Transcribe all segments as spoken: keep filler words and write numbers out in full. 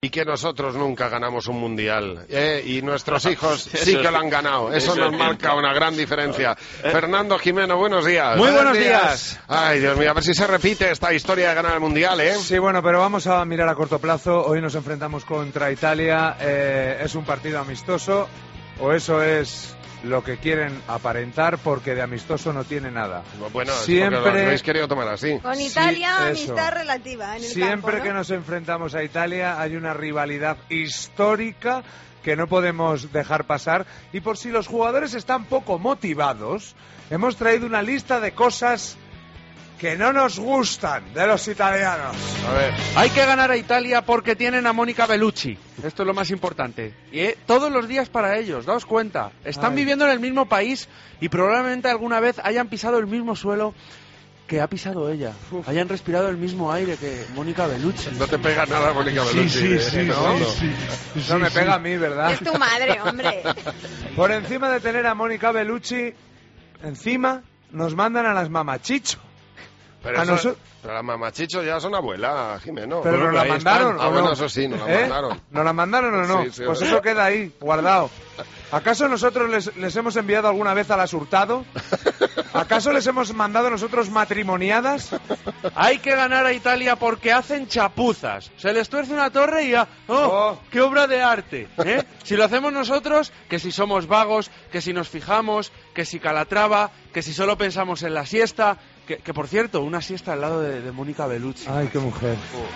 y que nosotros nunca ganamos un mundial. ¿eh? Y nuestros hijos sí que lo han ganado. Eso nos marca una gran diferencia. Fernando Jimeno, buenos días. Muy buenos días. Ay, Dios mío, a ver si se repite esta historia de ganar el mundial, ¿eh? Sí, bueno, pero vamos a mirar a corto plazo. Hoy nos enfrentamos contra Italia. Eh, es un partido amistoso, o eso es lo que quieren aparentar, porque de amistoso no tiene nada. Bueno, siempre es porque lo habéis querido tomar así. Con Italia, Sí, amistad relativa en el Siempre campo, ¿no? que nos enfrentamos a Italia hay una rivalidad histórica que no podemos dejar pasar, y por si los jugadores están poco motivados, hemos traído una lista de cosas que no nos gustan de los italianos. A ver. Hay que ganar a Italia porque tienen a Mónica Bellucci. Esto es lo más importante. Y eh, todos los días para ellos, daos cuenta. Están Ay. viviendo en el mismo país y probablemente alguna vez hayan pisado el mismo suelo que ha pisado ella. Uf. Hayan respirado el mismo aire que Mónica Bellucci. No te pega nada, Mónica Bellucci. Sí, sí, ¿eh? sí, ¿No? sí, sí. No me pega a mí, ¿verdad? Es tu madre, hombre. Por encima de tener a Mónica Bellucci, encima nos mandan a las mamachicho. Pero, A eso- noso- pero las mamachichos ya son abuelas, Jimeno. Pero nos la ahí mandaron, están. Ah, ¿o bueno, no? eso sí, nos la ¿Eh? mandaron. ¿Nos la mandaron o no? Sí, sí, pues es eso verdad. queda ahí, guardado. ¿Acaso nosotros les, les hemos enviado alguna vez a las Hurtado? ¿Acaso les hemos mandado nosotros matrimoniadas? Hay que ganar a Italia porque hacen chapuzas. Se les tuerce una torre y ya... ¡Oh! Oh. ¡Qué obra de arte! ¿eh? Si lo hacemos nosotros, que si somos vagos, que si nos fijamos, que si Calatrava, que si solo pensamos en la siesta... Que, que por cierto, una siesta al lado de, de Mónica Bellucci. Ay, qué mujer.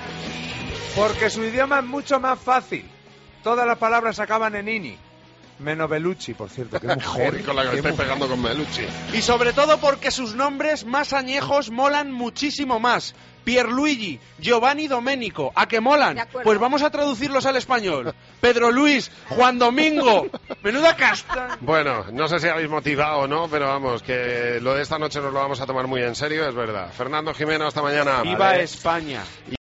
Porque su idioma es mucho más fácil. Todas las palabras acaban en ini. Menos Bellucci, por cierto. Qué mujer. Joder, con la que me qué estoy mujer. pegando con Bellucci. Y sobre todo porque sus nombres más añejos molan muchísimo más. Pierluigi, Giovanni Domenico, ¿a qué molan? De acuerdo. Pues vamos a traducirlos al español. Pedro Luis, Juan Domingo, menuda casta. Bueno, no sé si habéis motivado o no, pero vamos, que lo de esta noche nos lo vamos a tomar muy en serio, es verdad. Fernando Jimeno, hasta mañana. ¡Viva Vale. España!